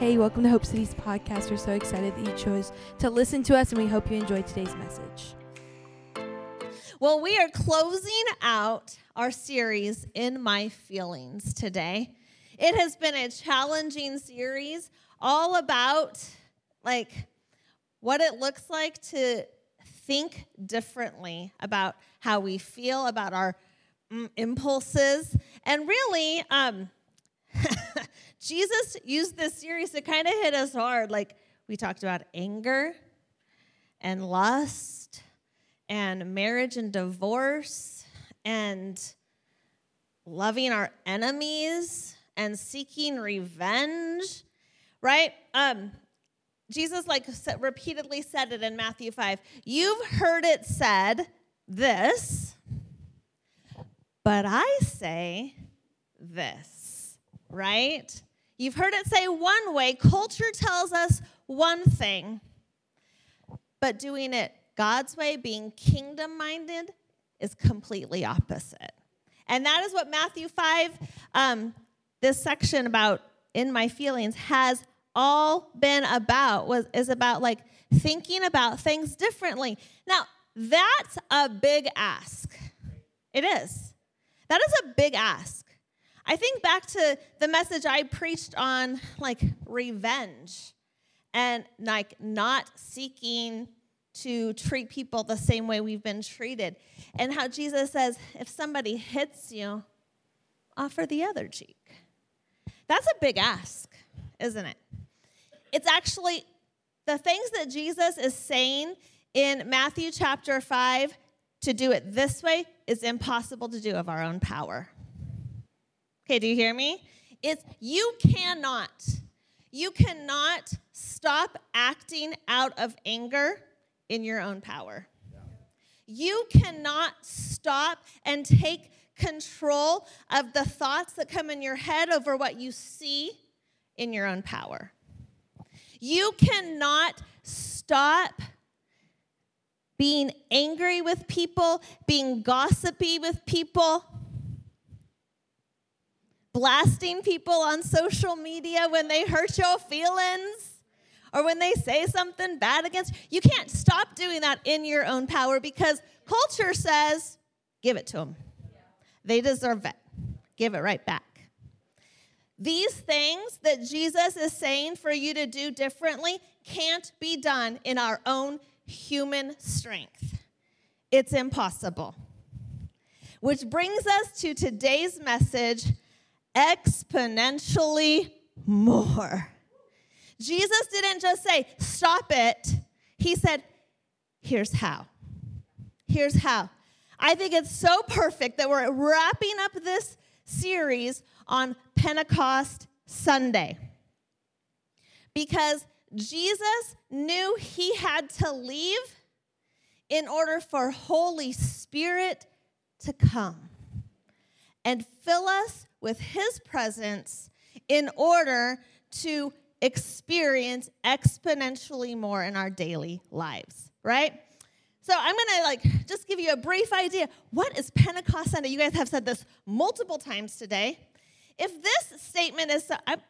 Hey, welcome to Hope City's podcast. We're so excited that you chose to listen to us, and we hope you enjoyed today's message. Well, we are closing out our series, In My Feelings, today. It has been a challenging series all about, what it looks like to think differently about how we feel, about our impulses. And really, Jesus used this series to kind of hit us hard. We talked about anger and lust and marriage and divorce and loving our enemies and seeking revenge, right? Jesus repeatedly said it in Matthew 5. You've heard it said this, but I say this, right? You've heard it say one way. Culture tells us one thing, but doing it God's way, being kingdom-minded, is completely opposite. And that is what Matthew 5, this section about In My Feelings, has all been about, is about thinking about things differently. Now, that's a big ask. It is. That is a big ask. I think back to the message I preached on, revenge and, not seeking to treat people the same way we've been treated. And how Jesus says, if somebody hits you, offer the other cheek. That's a big ask, isn't it? It's actually the things that Jesus is saying in Matthew chapter 5 to do it this way is impossible to do of our own power. Okay, do you hear me? You cannot stop acting out of anger in your own power. You cannot stop and take control of the thoughts that come in your head over what you see in your own power. You cannot stop being angry with people, being gossipy with people, blasting people on social media when they hurt your feelings or when they say something bad against you. You can't stop doing that in your own power because culture says, give it to them. They deserve it. Give it right back. These things that Jesus is saying for you to do differently can't be done in our own human strength. It's impossible. Which brings us to today's message, exponentially more. Jesus didn't just say, stop it. He said, here's how. Here's how. I think it's so perfect that we're wrapping up this series on Pentecost Sunday. Because Jesus knew he had to leave in order for Holy Spirit to come and fill us with his presence in order to experience exponentially more in our daily lives, right? So I'm going to just give you a brief idea. What is Pentecost Sunday? You guys have said this multiple times today. If this statement is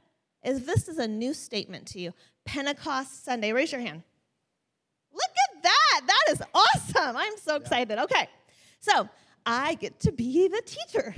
a new statement to you, Pentecost Sunday, raise your hand. Look at that. That is awesome. I'm so excited. Okay. So I get to be the teacher.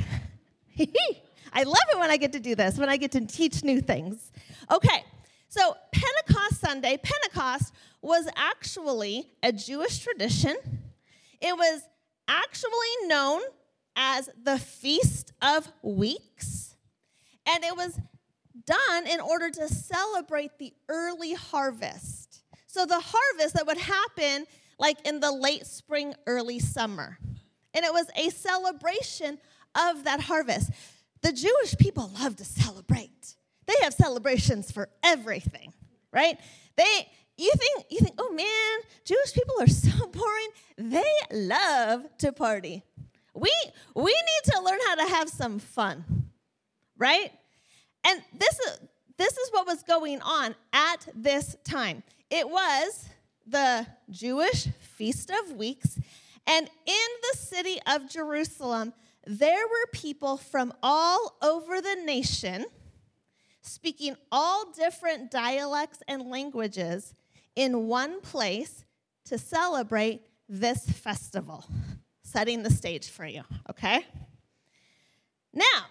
I love it when I get to do this, when I get to teach new things. Okay, so Pentecost Sunday, Pentecost was actually a Jewish tradition. It was actually known as the Feast of Weeks, and it was done in order to celebrate the early harvest. So the harvest that would happen in the late spring, early summer. And it was a celebration of that harvest. The Jewish people love to celebrate. They have celebrations for everything, right? You think, oh man, Jewish people are so boring. They love to party. We need to learn how to have some fun, right? And this is what was going on at this time. It was the Jewish Feast of Weeks, and in the city of Jerusalem, there were people from all over the nation speaking all different dialects and languages in one place to celebrate this festival. Setting the stage for you, okay? Now,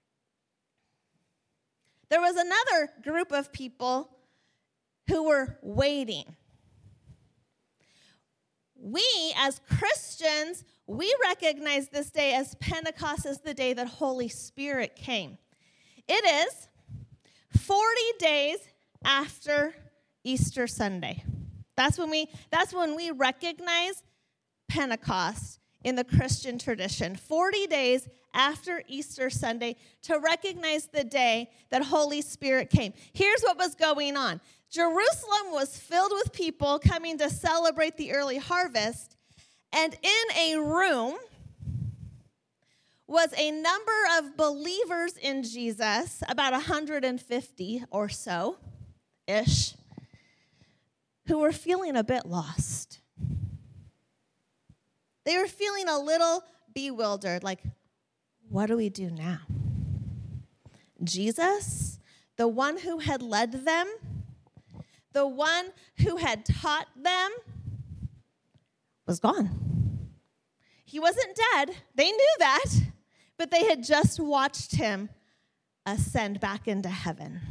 there was another group of people who were waiting. We, as Christians, we recognize this day as Pentecost as the day that Holy Spirit came. It is 40 days after Easter Sunday. That's when we recognize Pentecost in the Christian tradition. 40 days after Easter Sunday to recognize the day that Holy Spirit came. Here's what was going on. Jerusalem was filled with people coming to celebrate the early harvest, and in a room was a number of believers in Jesus, about 150 or so-ish, who were feeling a bit lost. They were feeling a little bewildered, like, what do we do now? Jesus, the one who had led them, the one who had taught them, was gone. He wasn't dead. They knew that, but they had just watched him ascend back into heaven.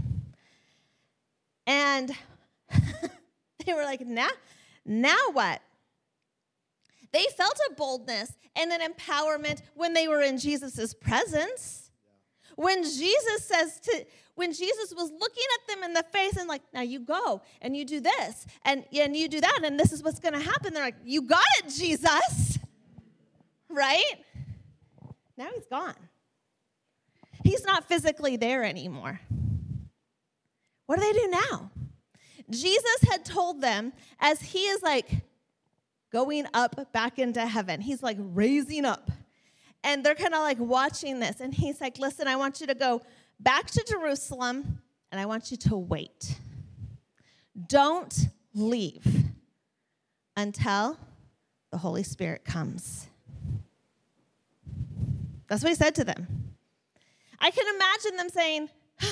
And they were like, now what? They felt a boldness and an empowerment when they were in Jesus' presence. When Jesus was looking at them in the face and like, now you go and you do this and you do that and this is what's going to happen. They're like, you got it, Jesus. Right? Now he's gone. He's not physically there anymore. What do they do now? Jesus had told them as he is like going up back into heaven. He's like raising up. And they're kind of like watching this. And he's like, listen, I want you to go back to Jerusalem, and I want you to wait. Don't leave until the Holy Spirit comes. That's what he said to them. I can imagine them saying,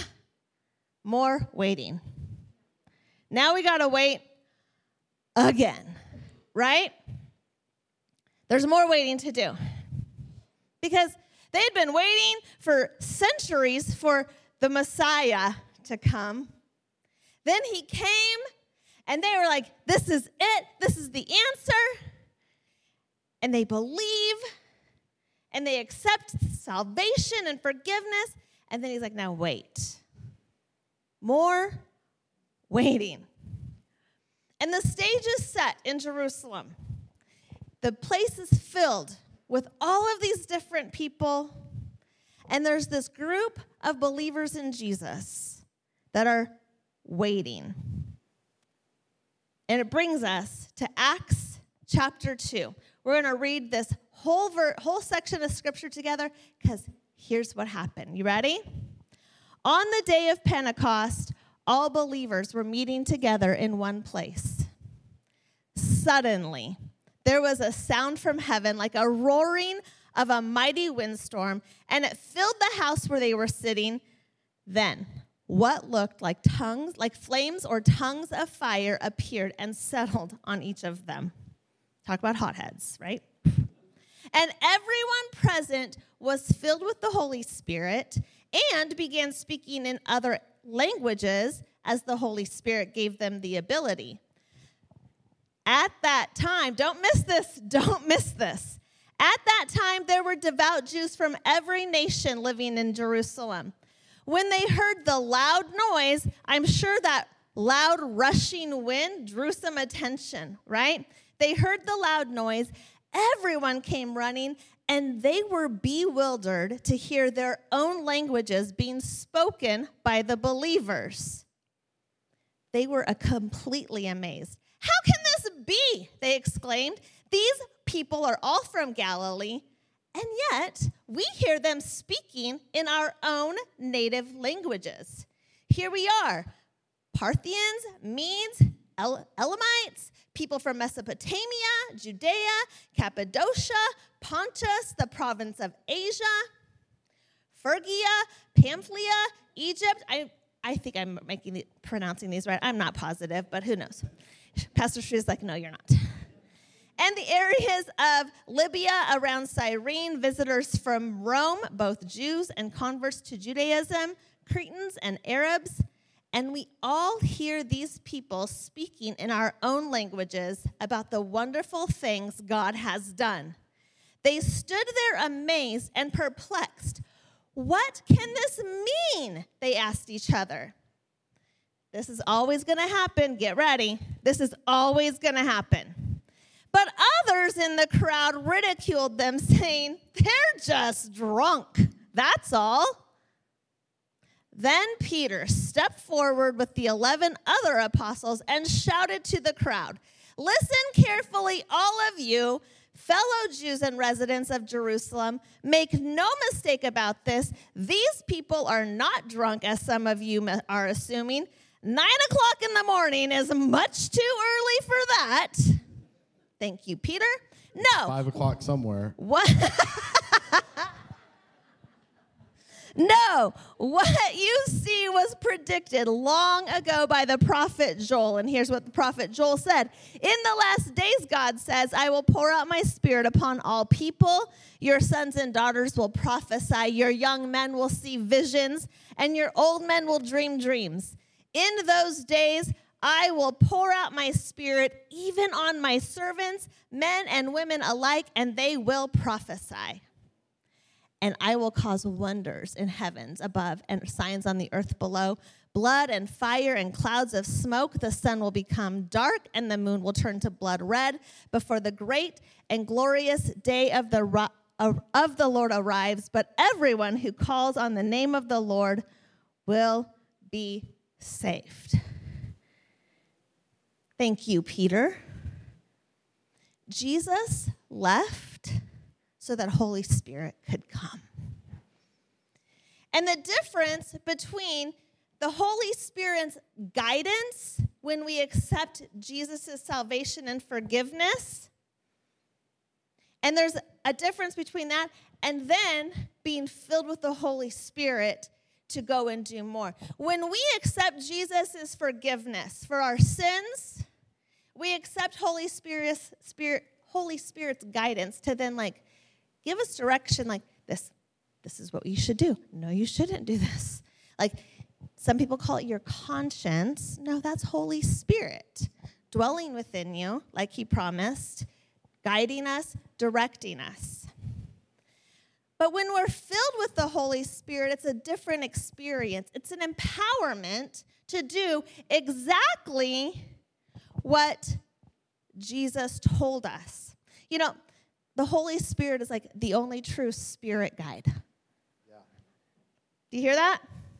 more waiting. Now we got to wait again, right? There's more waiting to do. Because they'd been waiting for centuries for the Messiah to come. Then he came, and they were like, this is it. This is the answer. And they believe, and they accept salvation and forgiveness. And then he's like, now wait. More waiting. And the stage is set in Jerusalem. The place is filled with all of these different people, and there's this group of believers in Jesus that are waiting. And it brings us to Acts chapter 2. We're going to read this whole section of scripture together because here's what happened. You ready? On the day of Pentecost, all believers were meeting together in one place. Suddenly, there was a sound from heaven like a roaring of a mighty windstorm, and it filled the house where they were sitting. Then, what looked like tongues, like flames or tongues of fire appeared and settled on each of them. Talk about hotheads, right? And everyone present was filled with the Holy Spirit and began speaking in other languages as the Holy Spirit gave them the ability. At that time, don't miss this. At that time, there were devout Jews from every nation living in Jerusalem. When they heard the loud noise, I'm sure that loud rushing wind drew some attention, right? They heard the loud noise. Everyone came running, and they were bewildered to hear their own languages being spoken by the believers. They were completely amazed. How can this be? They exclaimed. These people are all from Galilee, and yet we hear them speaking in our own native languages. Here we are, Parthians, Medes, Elamites, people from Mesopotamia, Judea, Cappadocia, Pontus, the province of Asia, Phrygia, Pamphylia, Egypt. I think I'm pronouncing these right. I'm not positive, but who knows? Pastor Shree is like, no, you're not. And the areas of Libya around Cyrene, visitors from Rome, both Jews and converts to Judaism, Cretans and Arabs. And we all hear these people speaking in our own languages about the wonderful things God has done. They stood there amazed and perplexed. What can this mean? They asked each other. This is always going to happen. Get ready. This is always going to happen. But others in the crowd ridiculed them, saying, they're just drunk. That's all. Then Peter stepped forward with the 11 other apostles and shouted to the crowd, listen carefully, all of you, fellow Jews and residents of Jerusalem, make no mistake about this. These people are not drunk, as some of you are assuming. 9 o'clock in the morning is much too early for that. Thank you, Peter. No. 5 o'clock somewhere. What? No. What you see was predicted long ago by the prophet Joel. And here's what the prophet Joel said. In the last days, God says, I will pour out my spirit upon all people. Your sons and daughters will prophesy. Your young men will see visions. And your old men will dream dreams. In those days, I will pour out my spirit even on my servants, men and women alike, and they will prophesy. And I will cause wonders in heavens above and signs on the earth below, blood and fire and clouds of smoke. The sun will become dark and the moon will turn to blood red before the great and glorious day of the Lord arrives. But everyone who calls on the name of the Lord will be saved. Thank you, Peter. Jesus left so that Holy Spirit could come. And the difference between the Holy Spirit's guidance when we accept Jesus' salvation and forgiveness, and there's a difference between that and then being filled with the Holy Spirit to go and do more. When we accept Jesus' forgiveness for our sins, we accept Holy Spirit's guidance to then give us direction like this is what you should do. No, you shouldn't do this. Like some people call it your conscience. No, that's Holy Spirit dwelling within you like he promised, guiding us, directing us. But when we're filled with the Holy Spirit, it's a different experience. It's an empowerment to do exactly what Jesus told us. You know, the Holy Spirit is like the only true spirit guide. Yeah. Do you hear that?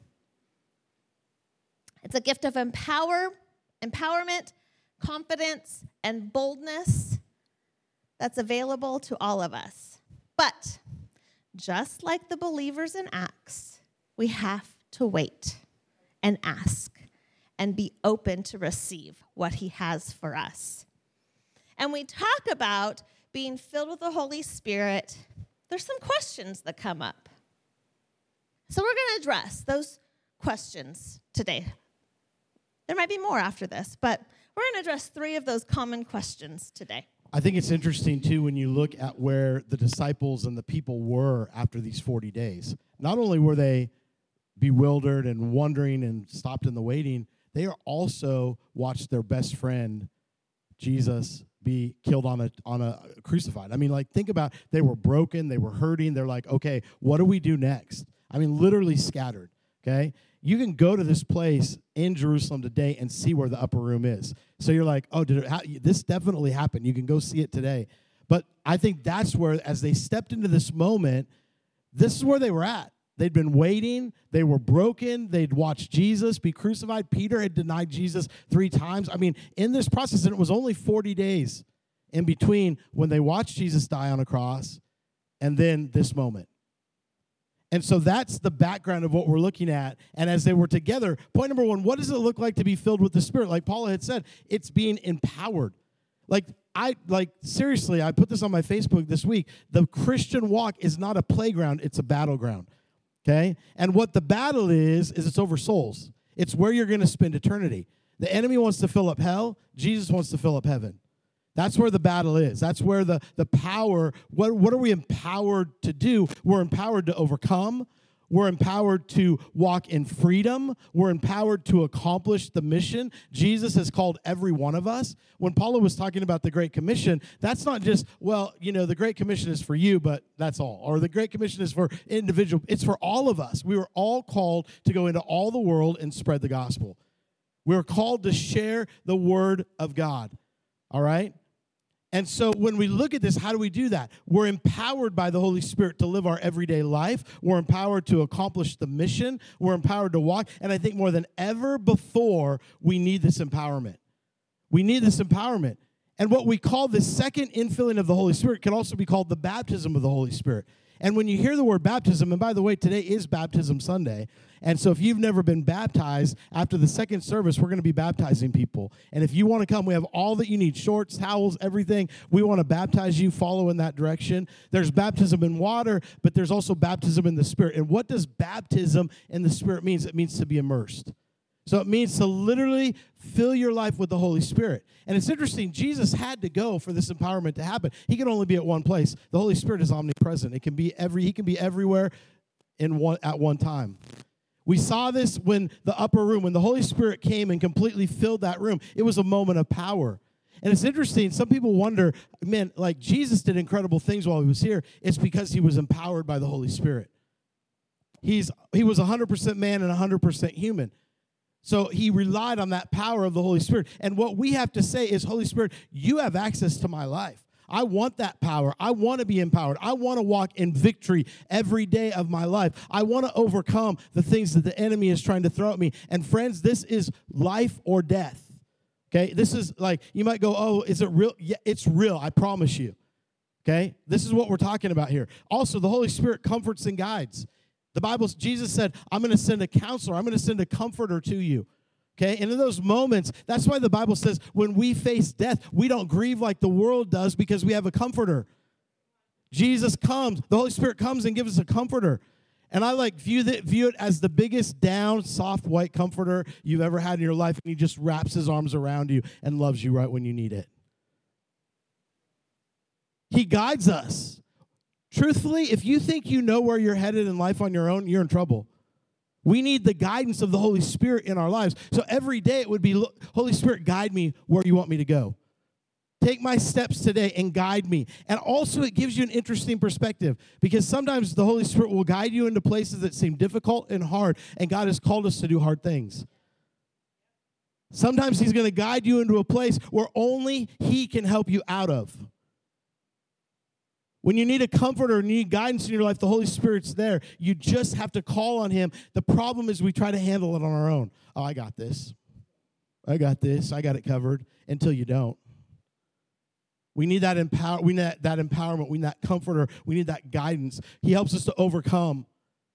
It's a gift of empowerment, confidence, and boldness that's available to all of us. But just like the believers in Acts, we have to wait and ask and be open to receive what he has for us. And we talk about being filled with the Holy Spirit. There's some questions that come up. So we're going to address those questions today. There might be more after this, but we're going to address 3 of those common questions today. I think it's interesting, too, when you look at where the disciples and the people were after these 40 days. Not only were they bewildered and wondering and stopped in the waiting, they also watched their best friend, Jesus, be killed on a crucified. I mean, think about, they were broken, they were hurting. They're like, okay, what do we do next? I mean, literally scattered, okay? You can go to this place in Jerusalem today and see where the upper room is. So you're like, oh, this definitely happened. You can go see it today. But I think that's where, as they stepped into this moment, this is where they were at. They'd been waiting. They were broken. They'd watched Jesus be crucified. Peter had denied Jesus 3 times. I mean, in this process, and it was only 40 days in between when they watched Jesus die on a cross and then this moment. And so that's the background of what we're looking at. And as they were together, point number 1, what does it look like to be filled with the Spirit? Like Paula had said, it's being empowered. Seriously, I put this on my Facebook this week. The Christian walk is not a playground, it's a battleground. Okay? And what the battle is it's over souls. It's where you're going to spend eternity. The enemy wants to fill up hell. Jesus wants to fill up heaven. That's where the battle is. That's where the power, what are we empowered to do? We're empowered to overcome. We're empowered to walk in freedom. We're empowered to accomplish the mission. Jesus has called every one of us. When Paula was talking about the Great Commission, that's not just, well, the Great Commission is for you, but that's all. Or the Great Commission is for individual. It's for all of us. We were all called to go into all the world and spread the gospel. We were called to share the word of God. All right? And so when we look at this, how do we do that? We're empowered by the Holy Spirit to live our everyday life. We're empowered to accomplish the mission. We're empowered to walk. And I think more than ever before, we need this empowerment. We need this empowerment. And what we call the second infilling of the Holy Spirit can also be called the baptism of the Holy Spirit. And when you hear the word baptism, and by the way, today is Baptism Sunday, and so if you've never been baptized, after the second service, we're going to be baptizing people. And if you want to come, we have all that you need, shorts, towels, everything. We want to baptize you, follow in that direction. There's baptism in water, but there's also baptism in the Spirit. And what does baptism in the Spirit mean? It means to be immersed. So it means to literally fill your life with the Holy Spirit. And it's interesting, Jesus had to go for this empowerment to happen. He can only be at one place. The Holy Spirit is omnipresent. He can be everywhere at one time. We saw this when the upper room, when the Holy Spirit came and completely filled that room, it was a moment of power. And it's interesting, some people wonder, man, like Jesus did incredible things while he was here. It's because he was empowered by the Holy Spirit. He was 100% man and 100% human. So he relied on that power of the Holy Spirit. And what we have to say is, Holy Spirit, you have access to my life. I want that power. I want to be empowered. I want to walk in victory every day of my life. I want to overcome the things that the enemy is trying to throw at me. And friends, this is life or death. Okay? This is like, you might go, oh, is it real? Yeah, it's real. I promise you. Okay? This is what we're talking about here. Also, the Holy Spirit comforts and guides. The Bible, Jesus said, I'm going to send a counselor. I'm going to send a comforter to you. Okay, and in those moments, that's why the Bible says when we face death, we don't grieve like the world does because we have a comforter. Jesus comes, the Holy Spirit comes and gives us a comforter. And I view it as the biggest down, soft, white comforter you've ever had in your life, and he just wraps his arms around you and loves you right when you need it. He guides us. Truthfully, if you think you know where you're headed in life on your own, you're in trouble. We need the guidance of the Holy Spirit in our lives. So every day it would be, Holy Spirit, guide me where you want me to go. Take my steps today and guide me. And also it gives you an interesting perspective because sometimes the Holy Spirit will guide you into places that seem difficult and hard, and God has called us to do hard things. Sometimes he's going to guide you into a place where only he can help you out of. When you need a comforter and you need guidance in your life, the Holy Spirit's there. You just have to call on him. The problem is we try to handle it on our own. Oh, I got this. I got it covered, until you don't. We need that empowerment. We need that comforter. We need that guidance. He helps us to overcome.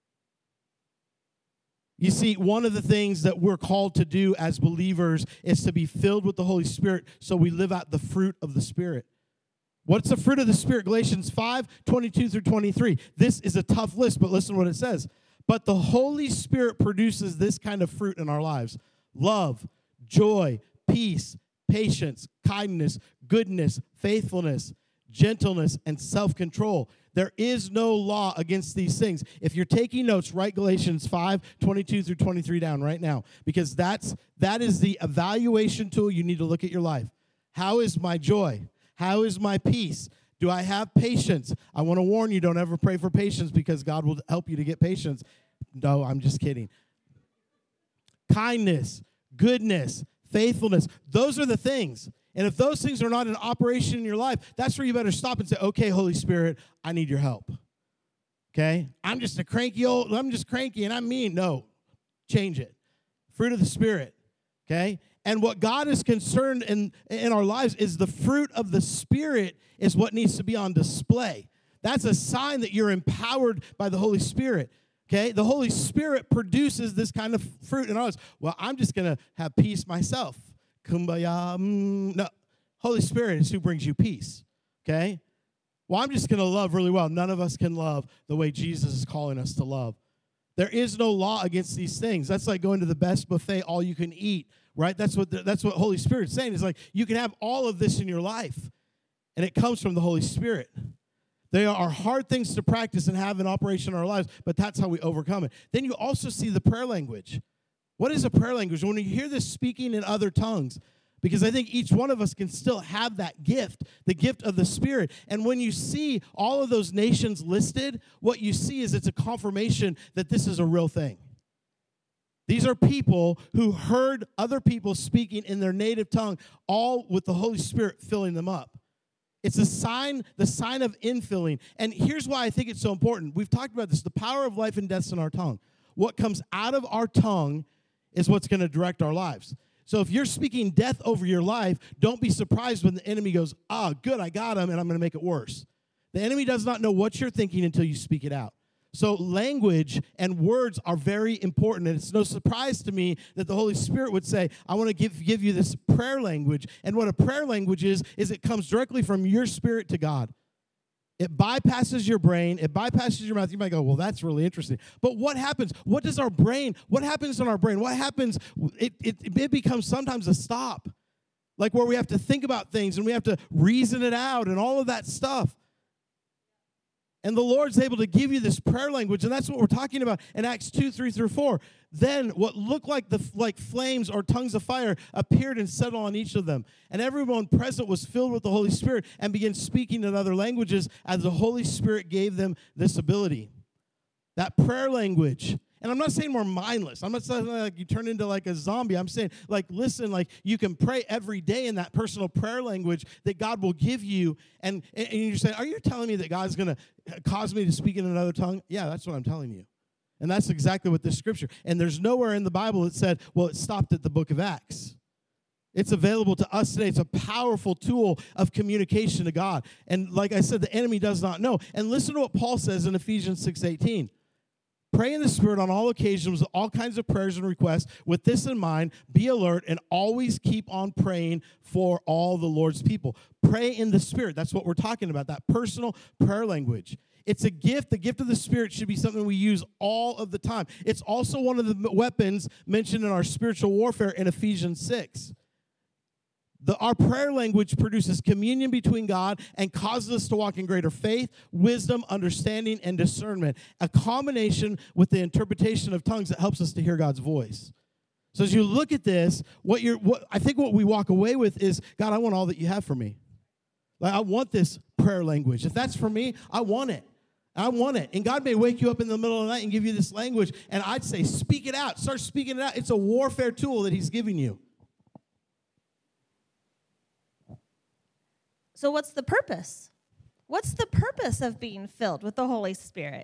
You see, one of the things that we're called to do as believers is to be filled with the Holy Spirit so we live out the fruit of the Spirit. What's the fruit of the Spirit? Galatians 5:22-23. This is a tough list, but listen to what it says. But the Holy Spirit produces this kind of fruit in our lives: love, joy, peace, patience, kindness, goodness, faithfulness, gentleness, and self-control. There is no law against these things. If you're taking notes, write Galatians 5:22-23 down right now, because that is the evaluation tool you need to look at your life. How is my joy? How is my peace? Do I have patience? I want to warn you, don't ever pray for patience because God will help you to get patience. No, I'm just kidding. Kindness, goodness, faithfulness, those are the things. And if those things are not in operation in your life, that's where you better stop and say, okay, Holy Spirit, I need your help. Okay? I'm just cranky and I'm mean. No, change it. Fruit of the Spirit. Okay? And what God is concerned in our lives is the fruit of the Spirit is what needs to be on display. That's a sign that you're empowered by the Holy Spirit. Okay? The Holy Spirit produces this kind of fruit in our lives. Well, I'm just going to have peace myself. Kumbaya. No. Holy Spirit is who brings you peace. Okay? Well, I'm just going to love really well. None of us can love the way Jesus is calling us to love. There is no law against these things. That's like going to the best buffet, all you can eat, right? That's what Holy Spirit's saying. It's like you can have all of this in your life, and it comes from the Holy Spirit. They are hard things to practice and have in operation in our lives, but that's how we overcome it. Then you also see the prayer language. What is a prayer language? When you hear this speaking in other tongues, because I think each one of us can still have that gift, the gift of the Spirit. And when you see all of those nations listed, what you see is it's a confirmation that this is a real thing. These are people who heard other people speaking in their native tongue, all with the Holy Spirit filling them up. It's a sign, the sign of infilling. And here's why I think it's so important. We've talked about this, the power of life and death in our tongue. What comes out of our tongue is what's going to direct our lives. So if you're speaking death over your life, don't be surprised when the enemy goes, good, I got him, and I'm going to make it worse. The enemy does not know what you're thinking until you speak it out. So language and words are very important, and it's no surprise to me that the Holy Spirit would say, I want to give you this prayer language. And what a prayer language is it comes directly from your spirit to God. It bypasses your brain. It bypasses your mouth. You might go, well, that's really interesting. But what happens? What happens in our brain? What happens? It becomes sometimes a stop, like where we have to think about things and we have to reason it out and all of that stuff. And the Lord's able to give you this prayer language, and that's what we're talking about in Acts 2:3-4. Then what looked like flames or tongues of fire appeared and settled on each of them. And everyone present was filled with the Holy Spirit and began speaking in other languages as the Holy Spirit gave them this ability. That prayer language. And I'm not saying we're mindless. I'm not saying like you turn into like a zombie. I'm saying like, listen, like you can pray every day in that personal prayer language that God will give you. And you're saying, are you telling me that God's going to cause me to speak in another tongue? Yeah, that's what I'm telling you. And that's exactly what this scripture. And there's nowhere in the Bible that said, well, it stopped at the book of Acts. It's available to us today. It's a powerful tool of communication to God. And like I said, the enemy does not know. And listen to what Paul says in Ephesians 6:18. Pray in the Spirit on all occasions with all kinds of prayers and requests. With this in mind, be alert and always keep on praying for all the Lord's people. Pray in the Spirit. That's what we're talking about, that personal prayer language. It's a gift. The gift of the Spirit should be something we use all of the time. It's also one of the weapons mentioned in our spiritual warfare in Ephesians 6. Our prayer language produces communion between God and causes us to walk in greater faith, wisdom, understanding, and discernment. A combination with the interpretation of tongues that helps us to hear God's voice. So as you look at this, I think what we walk away with is, God, I want all that you have for me. Like, I want this prayer language. If that's for me, I want it. I want it. And God may wake you up in the middle of the night and give you this language, and I'd say, speak it out. Start speaking it out. It's a warfare tool that he's giving you. So what's the purpose? What's the purpose of being filled with the Holy Spirit?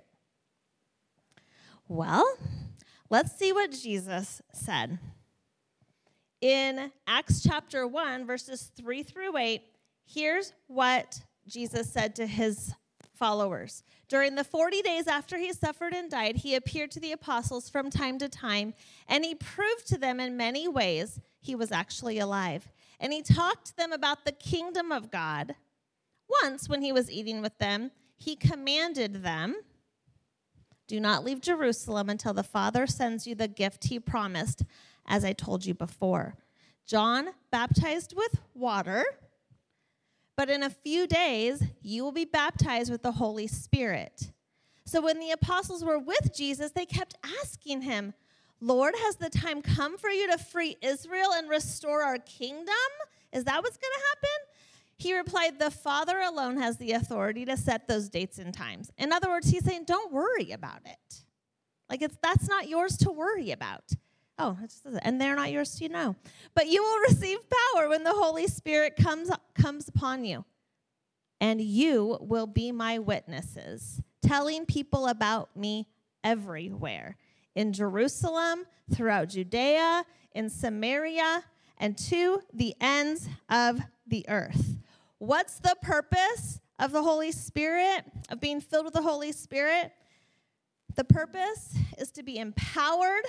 Well, let's see what Jesus said. In Acts chapter 1, verses 3-8, here's what Jesus said to his followers. During the 40 days after he suffered and died, he appeared to the apostles from time to time, and he proved to them in many ways he was actually alive. And he talked to them about the kingdom of God. Once, when he was eating with them, he commanded them, do not leave Jerusalem until the Father sends you the gift he promised, as I told you before. John baptized with water, but in a few days, you will be baptized with the Holy Spirit. So when the apostles were with Jesus, they kept asking him, Lord, has the time come for you to free Israel and restore our kingdom? Is that what's going to happen? He replied, the Father alone has the authority to set those dates and times. In other words, he's saying, don't worry about it. Like, that's not yours to worry about. Oh, it just says it. And they're not yours to know. But you will receive power when the Holy Spirit comes upon you. And you will be my witnesses, telling people about me everywhere. In Jerusalem, throughout Judea, in Samaria, and to the ends of the earth. What's the purpose of the Holy Spirit, of being filled with the Holy Spirit? The purpose is to be empowered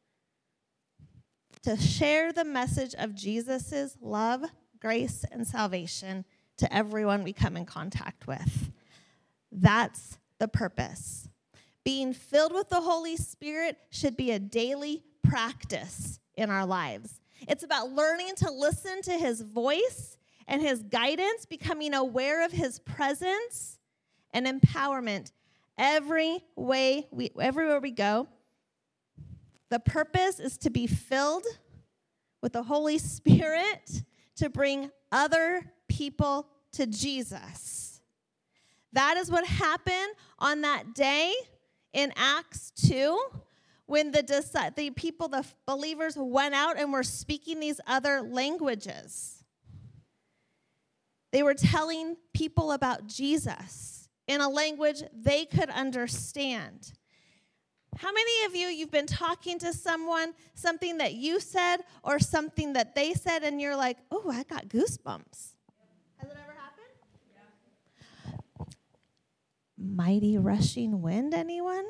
to share the message of Jesus' love, grace, and salvation to everyone we come in contact with. That's the purpose. being filled with the Holy Spirit should be a daily practice in our lives. It's about learning to listen to his voice and his guidance, becoming aware of his presence and empowerment everywhere we go. The purpose is to be filled with the Holy Spirit to bring other people to Jesus. That is what happened on that day in Acts 2 when the people, the believers went out and were speaking these other languages. They were telling people about Jesus in a language they could understand. How many of you've been talking to someone, something that you said or something that they said, and you're like, oh, I got goosebumps? Has it ever happened? Yeah. Mighty rushing wind, anyone?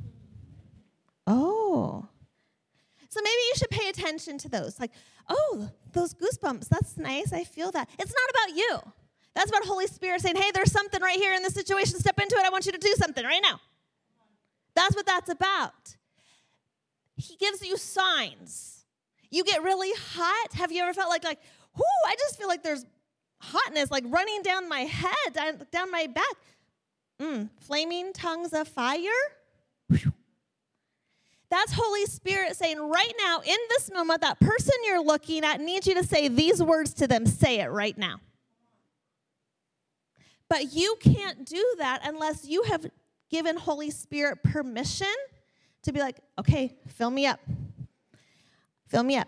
Oh. So maybe you should pay attention to those. Like, oh, those goosebumps, that's nice. I feel that. It's not about you. That's about Holy Spirit saying, hey, there's something right here in this situation. Step into it. I want you to do something right now. That's what that's about. He gives you signs. You get really hot. Have you ever felt like, whoo, I just feel like there's hotness, like running down my head, down my back. Flaming tongues of fire. Whew. That's Holy Spirit saying right now, in this moment, that person you're looking at needs you to say these words to them. Say it right now. But you can't do that unless you have given Holy Spirit permission to be like, okay, fill me up. Fill me up.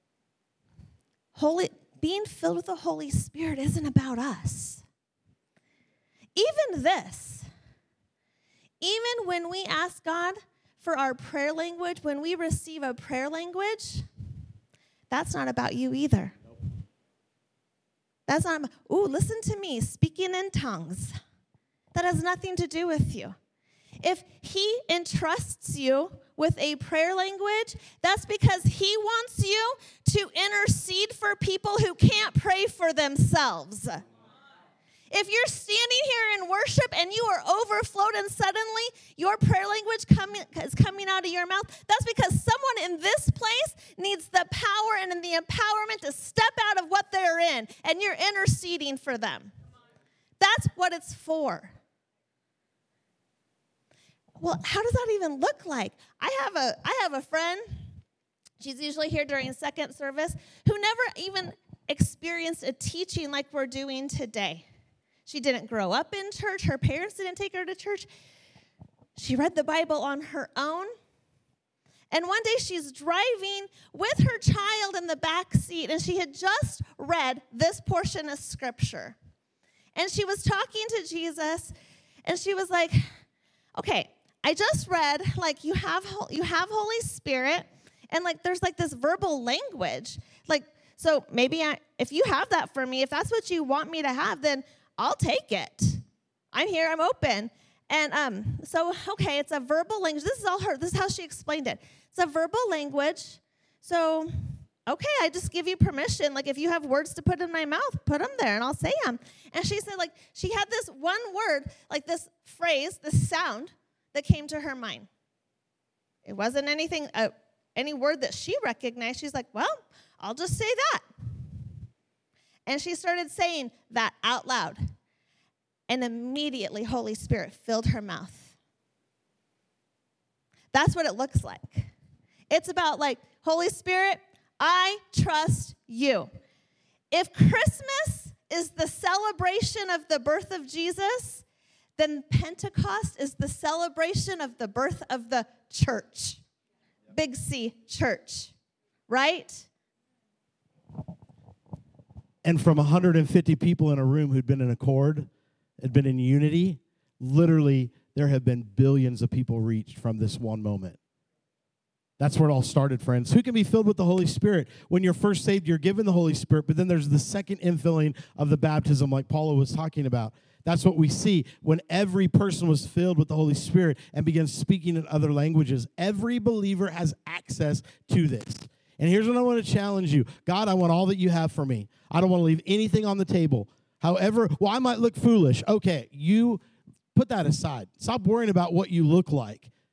Being filled with the Holy Spirit isn't about us. Even when we ask God for our prayer language, when we receive a prayer language, that's not about you either. That's not, listen to me, speaking in tongues. That has nothing to do with you. If he entrusts you with a prayer language, that's because he wants you to intercede for people who can't pray for themselves. If you're standing here in worship and you are overflowed and suddenly your prayer language is coming out of your mouth, that's because someone in this place needs the power and the empowerment to step out of what they're in, and you're interceding for them. That's what it's for. Well, how does that even look like? I have a friend, she's usually here during second service, who never even experienced a teaching like we're doing today. She didn't grow up in church. Her parents didn't take her to church. She read the Bible on her own. And one day she's driving with her child in the back seat, and she had just read this portion of Scripture. And she was talking to Jesus, and she was like, okay, I just read, like, you have Holy Spirit, and, like, there's, like, this verbal language. Like, so maybe if you have that for me, if that's what you want me to have, then I'll take it. I'm here. I'm open. And so, okay, it's a verbal language. This is all her. This is how she explained it. It's a verbal language. So, okay, I just give you permission. Like, if you have words to put in my mouth, put them there, and I'll say them. And she said, like, she had this one word, like this phrase, this sound that came to her mind. It wasn't anything, any word that she recognized. She's like, well, I'll just say that. And she started saying that out loud. And immediately, Holy Spirit filled her mouth. That's what it looks like. It's about, like, Holy Spirit, I trust you. If Christmas is the celebration of the birth of Jesus, then Pentecost is the celebration of the birth of the church. Big C, church. Right? And from 150 people in a room who'd been in accord, had been in unity, literally there have been billions of people reached from this one moment. That's where it all started, friends. Who can be filled with the Holy Spirit? When you're first saved, you're given the Holy Spirit, but then there's the second infilling of the baptism like Paula was talking about. That's what we see. When every person was filled with the Holy Spirit and began speaking in other languages, every believer has access to this. And here's what I want to challenge you. God, I want all that you have for me. I don't want to leave anything on the table. However, I might look foolish. Okay, you put that aside. Stop worrying about what you look like.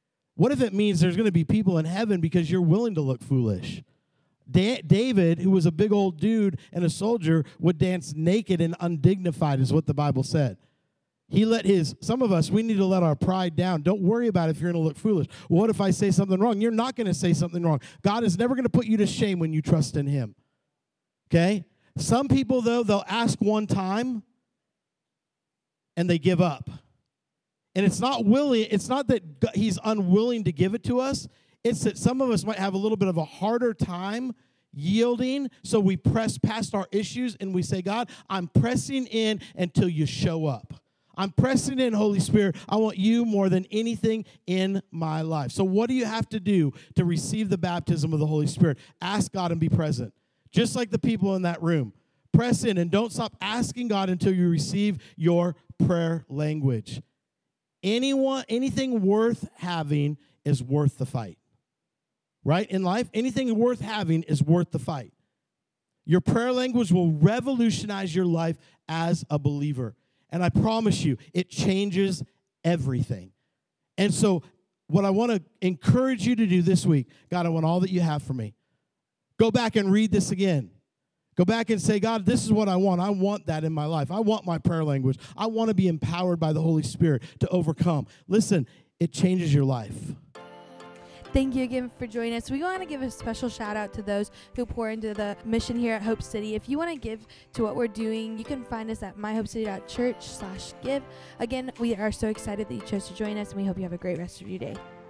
What if it means there's going to be people in heaven because you're willing to look foolish? David, who was a big old dude and a soldier, would dance naked and undignified, is what the Bible said. Some of us, we need to let our pride down. Don't worry about if you're going to look foolish. What if I say something wrong? You're not going to say something wrong. God is never going to put you to shame when you trust in him. Okay? Some people, though, they'll ask one time and they give up. And it's not that he's unwilling to give it to us. It's that some of us might have a little bit of a harder time yielding, so we press past our issues and we say, God, I'm pressing in until you show up. I'm pressing in, Holy Spirit. I want you more than anything in my life. So what do you have to do to receive the baptism of the Holy Spirit? Ask God and be present. Just like the people in that room. Press in and don't stop asking God until you receive your prayer language. Anything worth having is worth the fight. Right? In life, anything worth having is worth the fight. Your prayer language will revolutionize your life as a believer. And I promise you, it changes everything. And so what I want to encourage you to do this week, God, I want all that you have for me. Go back and read this again. Go back and say, God, this is what I want. I want that in my life. I want my prayer language. I want to be empowered by the Holy Spirit to overcome. Listen, it changes your life. Thank you again for joining us. We want to give a special shout out to those who pour into the mission here at Hope City. If you want to give to what we're doing, you can find us at myhopecity.church/give. Again, we are so excited that you chose to join us, and we hope you have a great rest of your day.